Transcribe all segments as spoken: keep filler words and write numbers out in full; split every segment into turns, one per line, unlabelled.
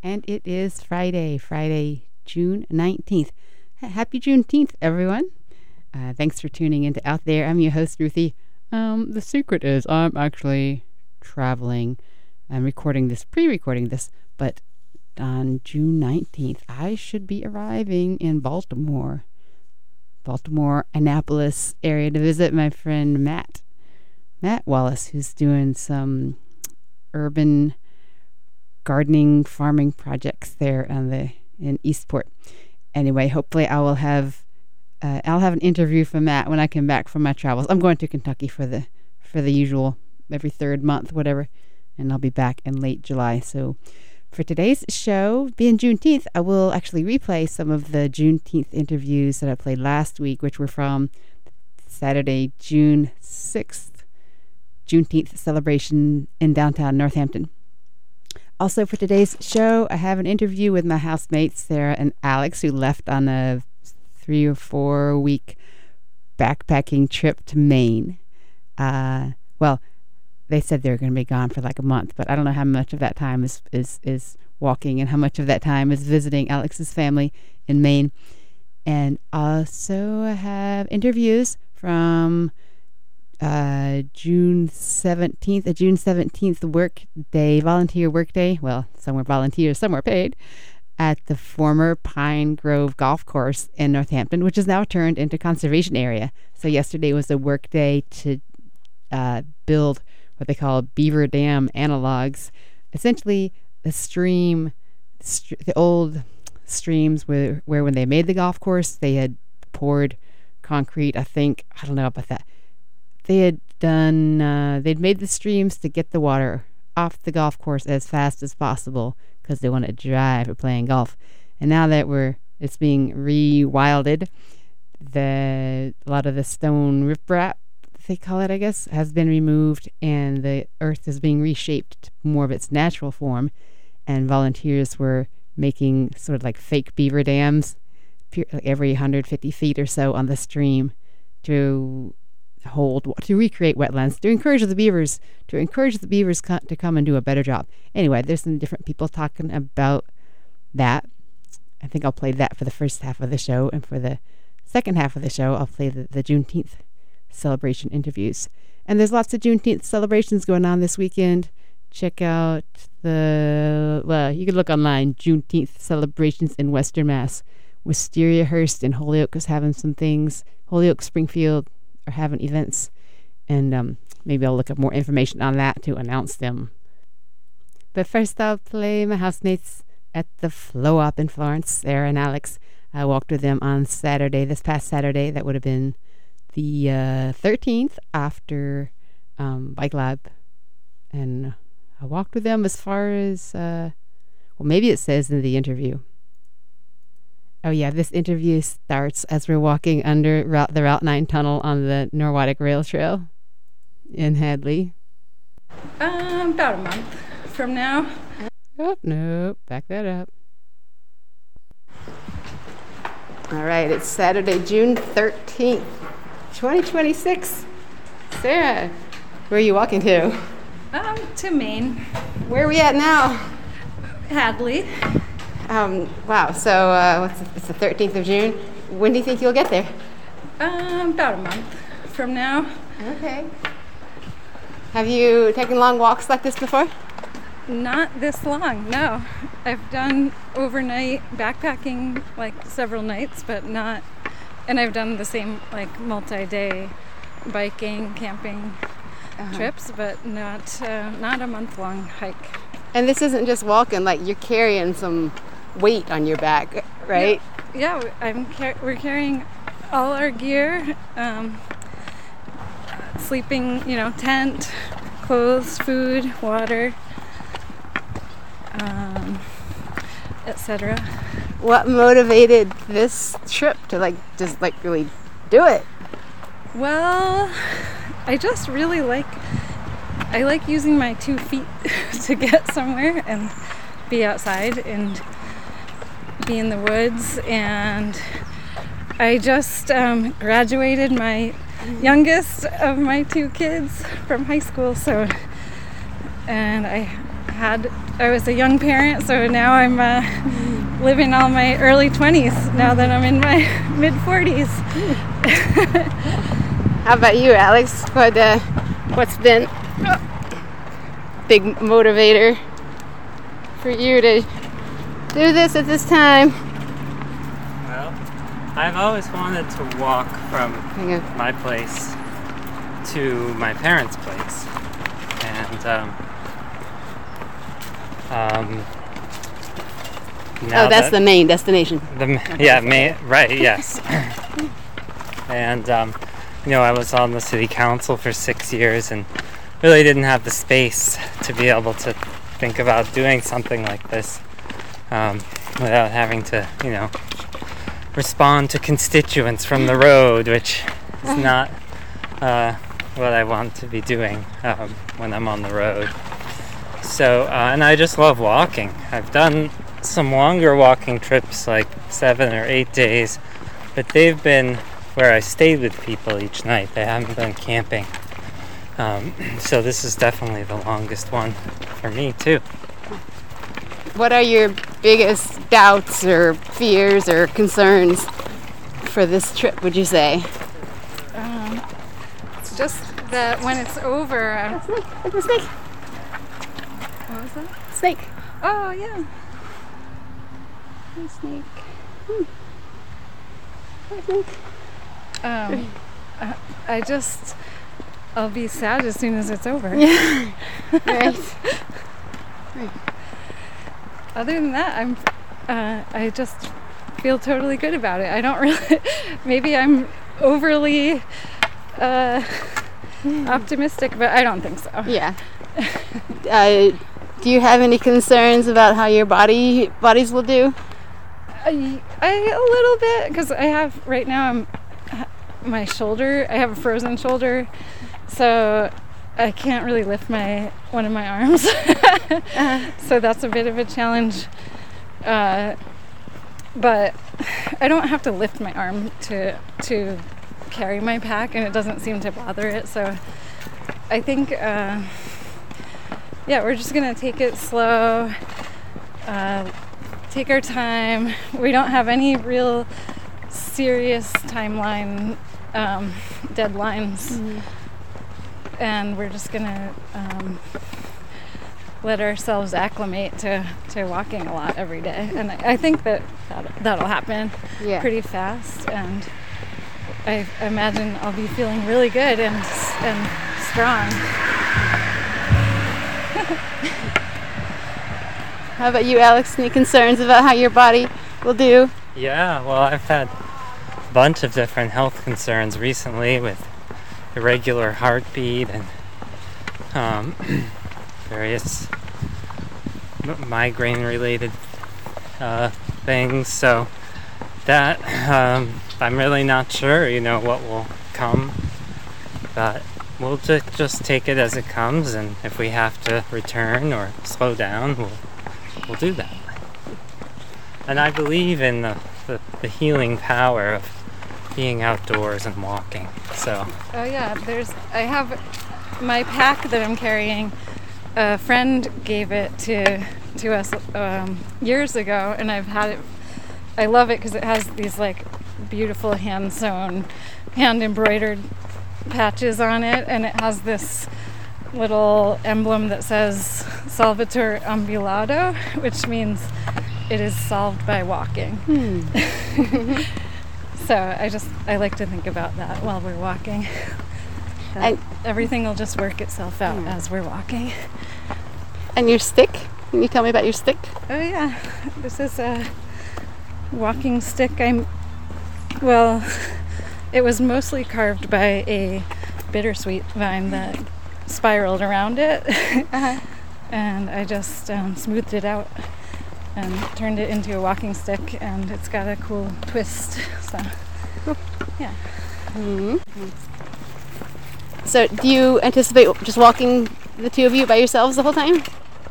And it is Friday, Friday, June nineteenth. Happy Juneteenth, everyone. Uh, thanks for tuning in to Out There. I'm your host, Ruthie. Um, the secret is I'm actually traveling. I'm recording this, pre-recording this, but on June nineteenth, I should be arriving in Baltimore, Baltimore, Annapolis area to visit my friend Matt, Matt Wallace, who's doing some urban gardening, farming projects there on the in Eastport. Anyway, hopefully I will have uh, I'll have an interview from Matt when I come back from my travels. I'm going to Kentucky for the for the usual every third month, whatever, and I'll be back in late July. So for today's show, being Juneteenth, I will actually replay some of the Juneteenth interviews that I played last week, which were from Saturday, June sixth, Juneteenth celebration in downtown Northampton. Also for today's show, I have an interview with my housemates, Sarah and Alex, who left on a three or four week backpacking trip to Maine. Uh, well, they said they were going to be gone for like a month, but I don't know how much of that time is, is, is walking and how much of that time is visiting Alex's family in Maine. And also I have interviews from Uh, June seventeenth, a June seventeenth work day, volunteer work day. Well, some were volunteers, some were paid, at the former Pine Grove Golf Course in Northampton, which is now turned into conservation area. So yesterday was a work day to uh, build what they call beaver dam analogs. Essentially, the stream, st- the old streams where, where when they made the golf course, they had poured concrete, I think, I don't know about that. They had done, uh, they'd made the streams to get the water off the golf course as fast as possible because they wanted to dry for playing golf. And now that we're, it's being re-wilded, the, a lot of the stone riprap, they call it, I guess, has been removed, and the earth is being reshaped to more of its natural form. And volunteers were making sort of like fake beaver dams like every one hundred fifty feet or so on the stream to hold to recreate wetlands, to encourage the beavers to encourage the beavers co- to come and do a better job. Anyway, there's some different people talking about that. I think I'll play that for the first half of the show, and for the second half of the show I'll play the, the Juneteenth celebration interviews. And there's lots of Juneteenth celebrations going on this weekend. Check out the well you can look online, Juneteenth celebrations in Western Mass. Wisteria Hearst in Holyoke is having some things. Holyoke, Springfield are having events, and um, maybe I'll look up more information on that to announce them. But first I'll play my housemates at the Flow Up in Florence, Sarah and Alex. I walked with them on Saturday, this past Saturday. That would have been the uh, thirteenth after um, Bike Lab. And I walked with them as far as, uh, well, maybe it says in the interview. Oh, yeah, this interview starts as we're walking under route, the Route nine tunnel on the Norwottic Rail Trail in Hadley.
Um, about a month from now.
Oh, no, back that up. All right, it's Saturday, June thirteenth, twenty twenty-six. Sarah, where are you walking to?
Um, to Maine.
Where are we at now?
Hadley.
Um, wow, so uh, what's the, it's the thirteenth of June. When do you think you'll get there?
Um, about a month from now.
Okay. Have you taken long walks like this before?
Not this long, no. I've done overnight backpacking like several nights, but not, and I've done the same like multi-day biking, camping uh-huh. trips, but not uh, not a month-long hike.
And this isn't just walking, like you're carrying some weight on your back, right?
Yeah, yeah I'm car- we're carrying all our gear, um, sleeping, you know, tent, clothes, food, water, um, et cetera.
What motivated this trip to like just like really do it?
Well, I just really like I like using my two feet to get somewhere and be outside and be in the woods. And I just um, graduated my youngest of my two kids from high school, so and I had I was a young parent, so now I'm uh, living all my early twenties now that I'm in my mid forties.
How about you, Alex? What uh, what's been a big motivator for you to do this at this time?
Well, I've always wanted to walk from
Hang on.
my place to my parents' place, and um, um, now
Oh, that's
that
the main destination.
the yeah, may, right, yes, and um, you know, I was on the city council for six years and really didn't have the space to be able to think about doing something like this um, without having to, you know, respond to constituents from the road, which is not uh, what I want to be doing um, when I'm on the road. So, uh, and I just love walking. I've done some longer walking trips, like seven or eight days, but they've been where I stayed with people each night. They haven't been camping. Um, so this is definitely the longest one for me too.
What are your biggest doubts or fears or concerns for this trip, would you say?
Um, it's just that when it's over, I'm,
Snake. It's a snake.
what was that?
Snake.
Oh yeah.
A snake. Hmm. A snake.
Um, I, I just, I'll be sad as soon as it's over.
Yeah. Right. Right.
Other than that, I'm, uh, I just feel totally good about it. I don't really, maybe I'm overly uh, optimistic, but I don't think so.
Yeah. Uh, do you have any concerns about how your body bodies will do?
I, I a little bit, because I have, right now I'm, my shoulder, I have a frozen shoulder, so I can't really lift my one of my arms. uh-huh. So that's a bit of a challenge. Uh, but I don't have to lift my arm to to carry my pack, and it doesn't seem to bother it. So I think, uh, yeah, we're just gonna take it slow, uh, take our time. We don't have any real serious timeline um, deadlines. Mm-hmm. And we're just gonna um, let ourselves acclimate to, to walking a lot every day, and I, I think that, that that'll happen
Yeah.
pretty fast. And I imagine I'll be feeling really good and and strong.
How about you, Alex? Any concerns about how your body will do?
Yeah, well, I've had a bunch of different health concerns recently with irregular heartbeat and um, various m- migraine-related uh, things. So that um, I'm really not sure, you know, what will come. But we'll ju- just take it as it comes, and if we have to return or slow down, we'll we'll do that. And I believe in the, the, the healing power of being outdoors and walking. So
Oh yeah, there's I have my pack that I'm carrying. A friend gave it to to us um, years ago, and I've had it. I love it because it has these like beautiful hand sewn, hand embroidered patches on it, and it has this little emblem that says Solvitur ambulado, which means it is solved by walking.
Hmm.
So I just, I like to think about that while we're walking. That
And-
everything will just work itself out
Hmm.
as we're walking.
And your stick? Can you tell me about your stick?
Oh yeah, this is a walking stick. I'm, well, it was mostly carved by a bittersweet vine that spiraled around it.
Uh-huh.
And I just um, smoothed it out and turned it into a walking stick, and it's got a cool twist. So, yeah.
Mm-hmm. So, do you anticipate just walking the two of you by yourselves the whole time?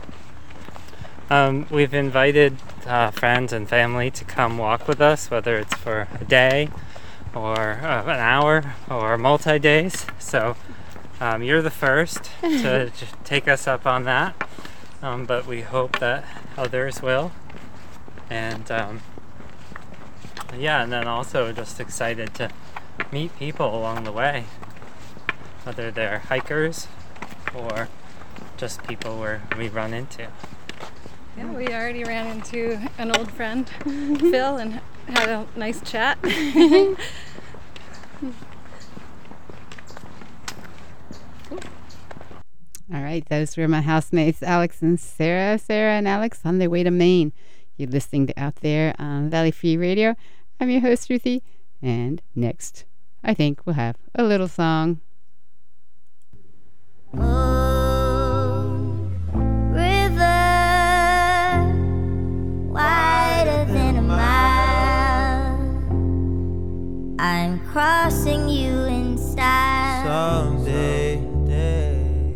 um, we've invited uh, friends and family to come walk with us, whether it's for a day or uh, an hour or multi-days. So um, you're the first to j- take us up on that. um, but we hope that others will. And um, yeah, and then also just excited to meet people along the way, whether they're hikers or just people where we run into.
Yeah, we already ran into an old friend, Phil, and had a nice chat.
All right, those were my housemates, Alex and Sarah. Sarah and Alex on their way to Maine. You're listening to Out There on Valley Free Radio. I'm your host, Ruthie. And next, I think we'll have a little song.
Oh, river, wider than a mile, I'm crossing you in style.
Someday, day,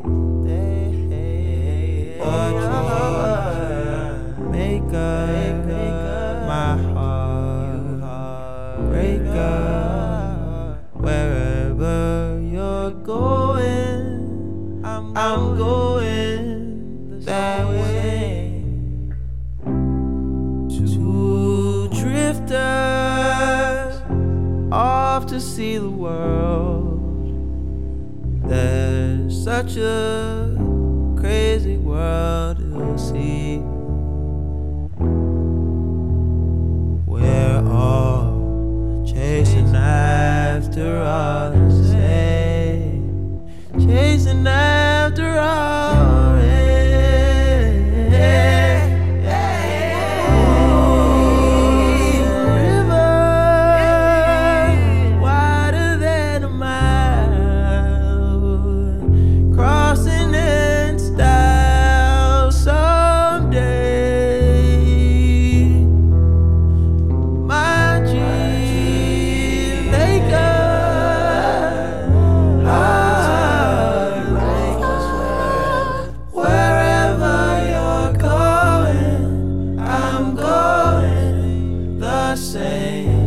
day, what you make up, my heart, break up, wherever you're going, I'm, I'm going that way. Two drifters off to see the world. There's such a crazy world to see. We're all chasing after all the same, chasing after all. Yeah, yeah. Oh, river wider than a mile, crossing in style someday. My dream maker, wherever you're going, I'm going the same.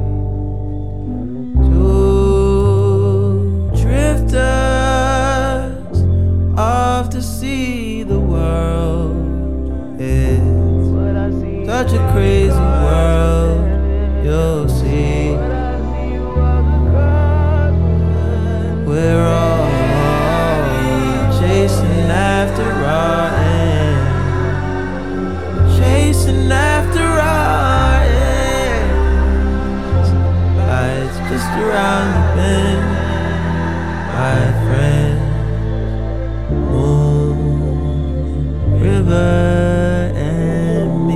Two drifters off to see the world. It's such a crazy world, you'll see. We're all chasing after our end, chasing after our ends. Life's just around the bend, my friend. Moon, river, and me.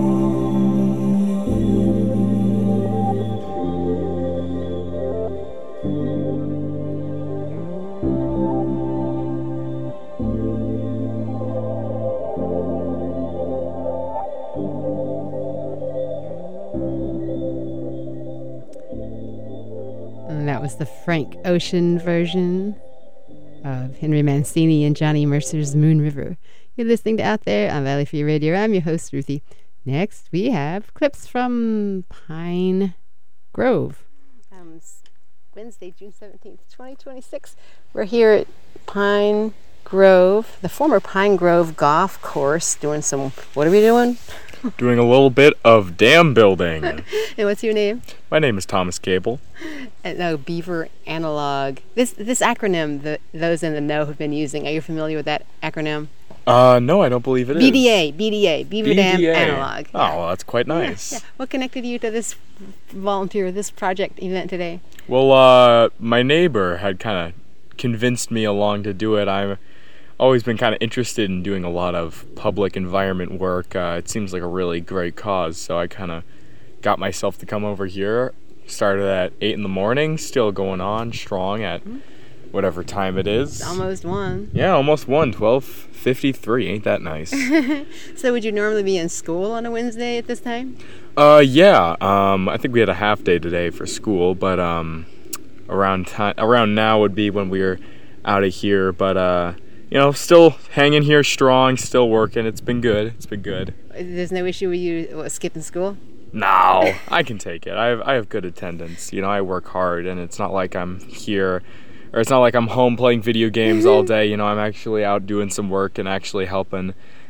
And that was the Frank Ocean version of Henry Mancini and Johnny Mercer's Moon River. You're listening to Out There on Valley Free Radio. I'm your host, Ruthie. Next, we have clips from Pine Grove. Um, it's Wednesday, June seventeenth, twenty twenty-six. We're here at Pine Grove, the former Pine Grove Golf Course, doing some, what are we doing?
Doing a little bit of dam building.
And what's your name?
My name is Thomas Cable.
Uh, no, Beaver Analog. This this acronym that those in the know have been using. Are you familiar with that acronym?
Uh, no, I don't believe it
B D A,
is.
B D A, Beaver Dam
B D A.
Analog.
Oh, well, that's quite nice.
Yeah. What connected you to this volunteer, this project event today?
Well, uh, my neighbor had kind of convinced me along to do it. I've always been kind of interested in doing a lot of public environment work. Uh, it seems like a really great cause, so I kind of got myself to come over here. Started at eight in the morning, still going on strong at whatever time it is.
Almost one.
Yeah, almost one. twelve fifty-three. Ain't that nice?
So would you normally be in school on a Wednesday at this time?
Uh, yeah. Um, I think we had a half day today for school, but um, around time around now would be when we were out of here. But uh, you know, still hanging here strong, still working. It's been good. It's been good.
There's no issue with you what, skipping school?
No, I can take it. I have I have good attendance. You know, I work hard, and it's not like I'm here, or it's not like I'm home playing video games all day. You know, I'm actually out doing some work and actually helping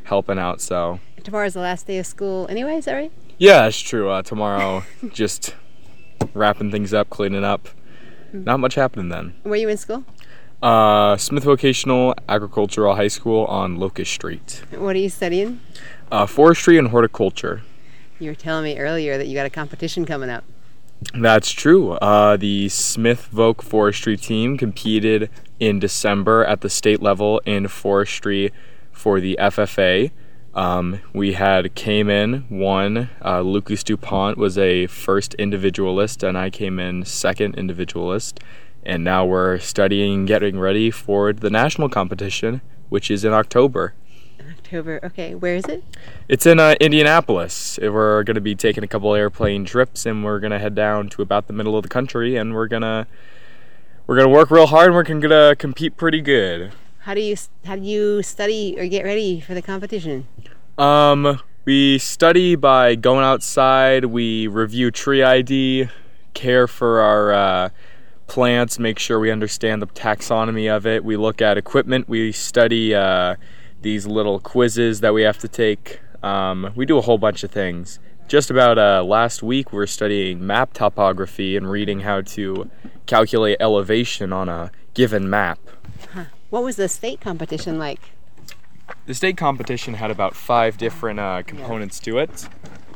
helping out. So
Tomorrow's the last day of school anyway, is that right?
yeah, that's true. Uh, tomorrow, just wrapping things up, cleaning up. Not much happening then.
Where are you in school?
Uh, Smith Vocational Agricultural High School on Locust Street.
What are you studying?
Uh, forestry and horticulture.
You were telling me earlier that you got a competition coming up.
That's true. Uh, the Smith Voc forestry team competed in December at the state level in forestry for the F F A. Um, we had came in, won. Uh, Lucas DuPont was a first individualist, and I came in second individualist. And now we're studying, getting ready for the national competition, which is in October.
October, okay. Where is it?
It's in uh, Indianapolis. We're going to be taking a couple airplane trips, and we're going to head down to about the middle of the country, and we're going to we're going to work real hard, and we're going to compete pretty good.
How do you how do you study or get ready for the competition?
Um, we study by going outside. We review tree I D, care for our uh, plants, make sure we understand the taxonomy of it. We look at equipment. We study uh, these little quizzes that we have to take. Um, we do a whole bunch of things. Just about uh, last week, we were studying map topography and reading how to calculate elevation on a given map.
Huh. What was the state competition like?
The state competition had about five different uh, components to it.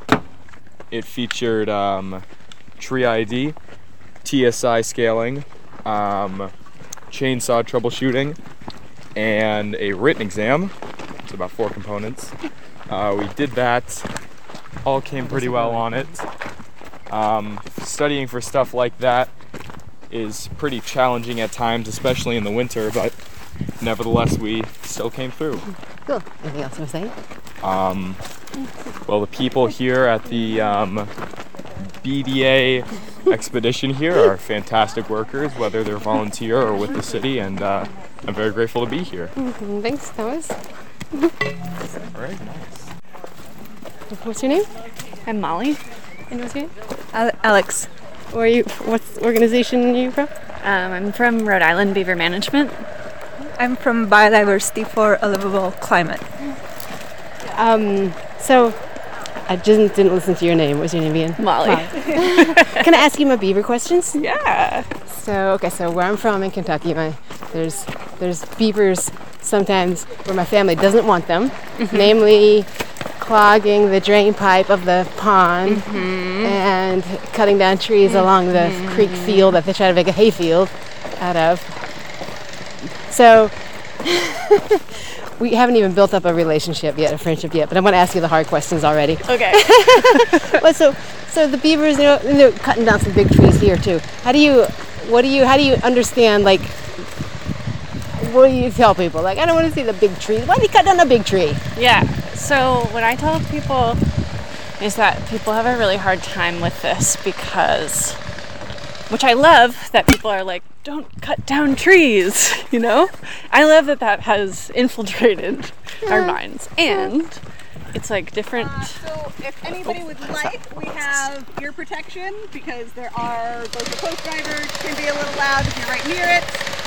It featured um, tree I D, T S I scaling, um, chainsaw troubleshooting, and a written exam. It's about four components. Uh, we did that. All came pretty well on it. Um, studying for stuff like that is pretty challenging at times, especially in the winter, but nevertheless, we still came through.
Cool. Anything else you want to say?
Um, well, the people here at the um, B D A expedition here are fantastic workers, whether they're volunteer or with the city, and uh, I'm very grateful to be here.
Mm-hmm. Thanks, Thomas.
All right, nice.
What's your name?
I'm Molly.
And what's your name?
Al- Alex.
Where are you? What organization are you from?
Um, I'm from Rhode Island Beaver Management.
I'm from Biodiversity for a Livable Climate.
Um, so, I just didn't listen to your name. What's your name again?
Molly.
Molly. Can I ask you my beaver questions?
Yeah.
So, okay, so where I'm from in Kentucky, my there's there's beavers sometimes where my family doesn't want them, mm-hmm. namely clogging the drain pipe of the pond mm-hmm. and cutting down trees mm-hmm. along the mm-hmm. creek field that they try to make a hay field out of. So, we haven't even built up a relationship yet, a friendship yet, but I'm going to ask you the hard questions already.
Okay.
Well, so, so the beavers, you know, they're cutting down some big trees here too. How do you, what do you, how do you understand, like, what do you tell people? Like, I don't want to see the big tree. Why do you cut down a big tree?
Yeah. So what I tell people is that people have a really hard time with this because, which I love that people are like, don't cut down trees, you know? I love that that has infiltrated yeah. our minds. And it's like different.
Uh, so if anybody would like, we have ear protection because there are, both the coach drivers can be a little loud if you're right near it.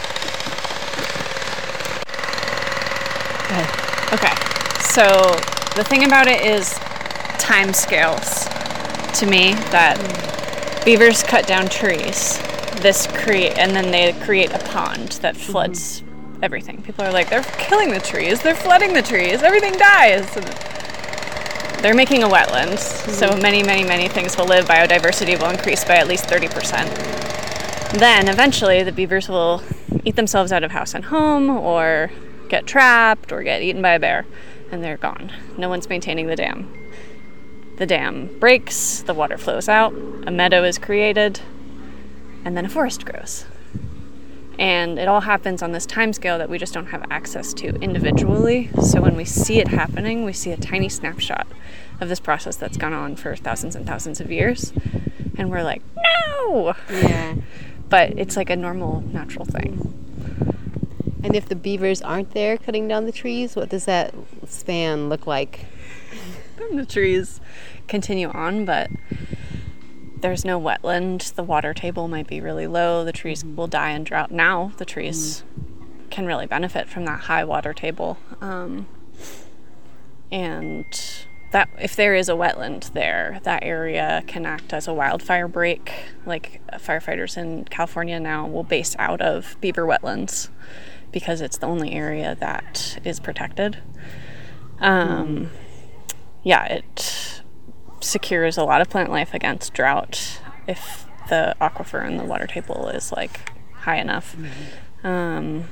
Okay. Okay. So the thing about it is time scales to me that beavers cut down trees. This create and then they create a pond that floods mm-hmm. everything. People are like, they're killing the trees, they're flooding the trees, everything dies. And they're making a wetland, mm-hmm. so many, many, many things will live. Biodiversity will increase by at least thirty percent. Then eventually the beavers will eat themselves out of house and home, or get trapped, or get eaten by a bear, and they're gone. No one's maintaining the dam. The dam breaks, the water flows out, a meadow is created, and then a forest grows. And it all happens on this time scale that we just don't have access to individually. So when we see it happening, we see a tiny snapshot of this process that's gone on for thousands and thousands of years. And we're like, no!
Yeah.
But it's like a normal, natural thing.
And if the beavers aren't there cutting down the trees, what does that span look like?
Then the trees continue on, but there's no wetland. The water table might be really low. The trees mm-hmm. will die in drought. Now the trees mm-hmm. can really benefit from that high water table. Um, and that if there is a wetland there, that area can act as a wildfire break. Like firefighters in California now will base out of beaver wetlands because it's the only area that is protected. Um, yeah, it secures a lot of plant life against drought if the aquifer and the water table is like high enough. Um,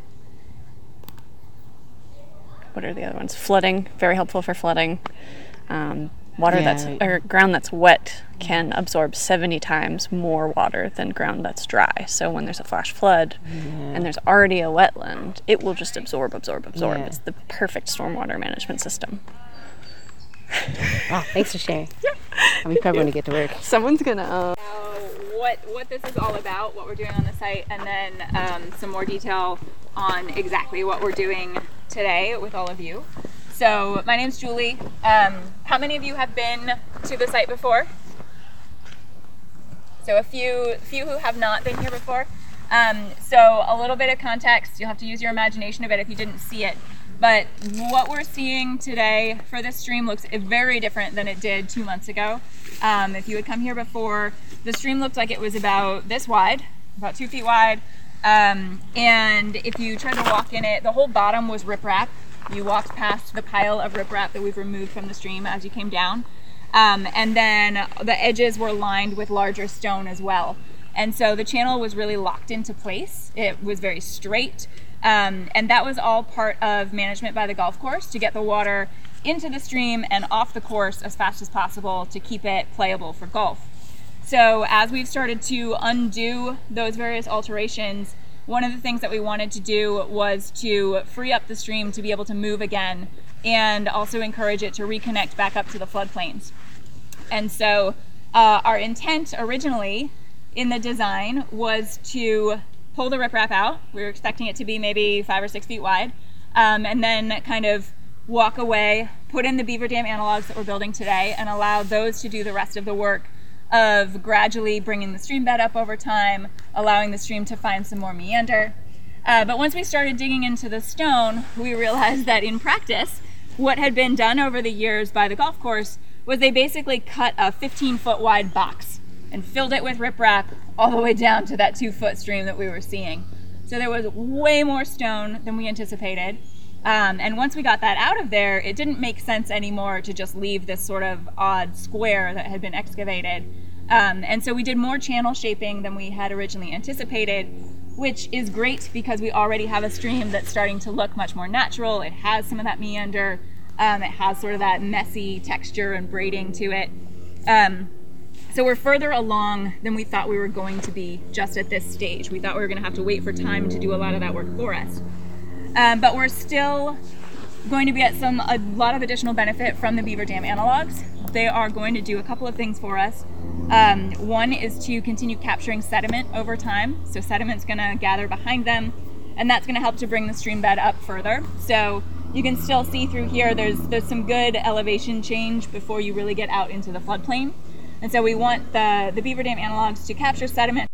what are the other ones? Flooding, very helpful for flooding. Um, water
Yeah.
that's or ground that's wet can absorb seventy times more water than ground that's dry. So when there's a flash flood and there's already a wetland, it will just absorb, absorb, absorb.
Yeah.
It's the perfect stormwater management system.
Wow, thanks for sharing. Yeah. We probably want to get to work.
Someone's gonna. Uh,
what what this is all about, what we're doing on the site, and then um, some more detail on exactly what we're doing today with all of you. So my name's Julie. Um, how many of you have been to the site before? So a few few who have not been here before. Um, so a little bit of context, you'll have to use your imagination a bit if you didn't see it. But what we're seeing today for this stream looks very different than it did two months ago. Um, if you had come here before, the stream looked like it was about this wide, about two feet wide. Um, and if you tried to walk in it, the whole bottom was riprap. You walked past the pile of riprap that we've removed from the stream as you came down. Um, and then the edges were lined with larger stone as well. And so the channel was really locked into place. It was very straight. Um, and that was all part of management by the golf course to get the water into the stream and off the course as fast as possible to keep it playable for golf. So as we've started to undo those various alterations, one of the things that we wanted to do was to free up the stream to be able to move again and also encourage it to reconnect back up to the floodplains. And so uh, our intent originally in the design was to pull the riprap out. We were expecting it to be maybe five or six feet wide, um, and then kind of walk away, put in the beaver dam analogs that we're building today, and allow those to do the rest of the work of gradually bringing the stream bed up over time, allowing the stream to find some more meander. Uh, but once we started digging into the stone, we realized that in practice, what had been done over the years by the golf course was they basically cut a fifteen foot wide box and filled it with riprap all the way down to that two foot stream that we were seeing. So there was way more stone than we anticipated. Um, and once we got that out of there, it didn't make sense anymore to just leave this sort of odd square that had been excavated. Um, and so we did more channel shaping than we had originally anticipated, which is great because we already have a stream that's starting to look much more natural. It has some of that meander. Um, it has sort of that messy texture and braiding to it. Um, So we're further along than we thought we were going to be just at this stage. We thought we were going to have to wait for time to do a lot of that work for us. Um, but we're still going to get some a lot of additional benefit from the beaver dam analogs. They are going to do a couple of things for us. Um, one is to continue capturing sediment over time. So sediment's going to gather behind them, and that's going to help to bring the stream bed up further. So you can still see through here, there's, there's some good elevation change before you really get out into the floodplain. And so we want the, the beaver dam analogs to capture sediment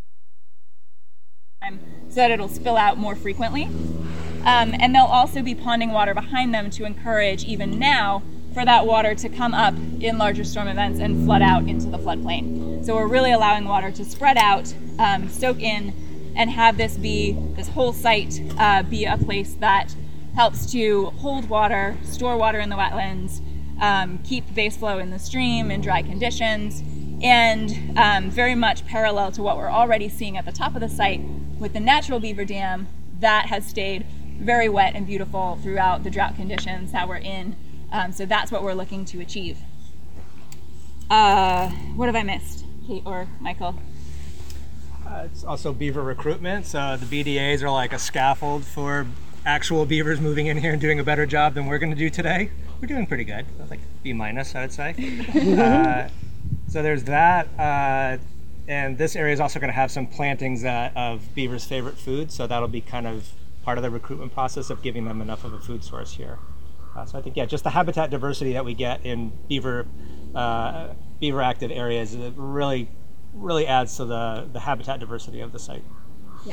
so that it'll spill out more frequently. Um, and they'll also be ponding water behind them to encourage, even now, for that water to come up in larger storm events and flood out into the floodplain. So we're really allowing water to spread out, um, soak in, and have this be, this whole site uh, be a place that helps to hold water, store water in the wetlands, um, keep base flow in the stream in dry conditions, and um, very much parallel to what we're already seeing at the top of the site with the natural beaver dam that has stayed very wet and beautiful throughout the drought conditions that we're in. Um, so that's what we're looking to achieve. Uh, what have I missed, Kate or Michael?
Uh, it's also beaver recruitment. So the B D As are like a scaffold for actual beavers moving in here and doing a better job than we're going to do today. We're doing pretty good. Like B minus, I would say. uh, so there's that. Uh, and this area is also going to have some plantings uh, of beavers' favorite food. So that'll be kind of part of the recruitment process of giving them enough of a food source here. Uh, so I think, yeah, just the habitat diversity that we get in beaver uh, beaver active areas it really, really adds to the, the habitat diversity of the site.
Yeah.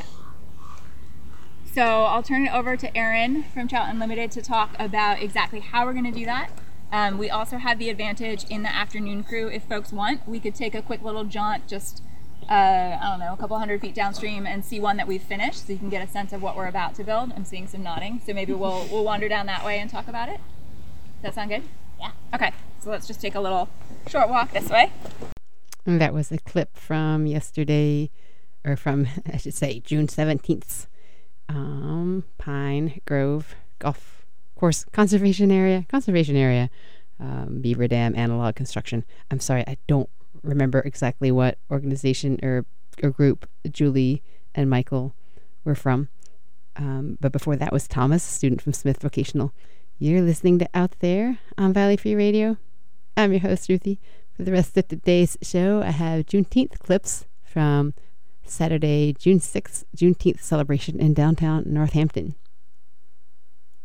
So I'll turn it over to Erin from Trout Unlimited to talk about exactly how we're going to do that. Um, we also have the advantage in the afternoon crew, if folks want, we could take a quick little jaunt just, uh, I don't know, a couple hundred feet downstream and see one that we've finished so you can get a sense of what we're about to build. I'm seeing some nodding, so maybe we'll, we'll wander down that way and talk about it. Does that sound good? Yeah. Okay, so let's just take a little short walk this way.
And that was a clip from yesterday, or from, I should say, June seventeenth. Um, Pine Grove Golf Course Conservation Area, Conservation Area, um, Beaver Dam Analog Construction. I'm sorry, I don't remember exactly what organization or, or group Julie and Michael were from. Um, but before that was Thomas, a student from Smith Vocational. You're listening to Out There on Valley Free Radio. I'm your host, Ruthie. For the rest of today's show, I have Juneteenth clips from Saturday, June sixth, Juneteenth celebration in downtown Northampton.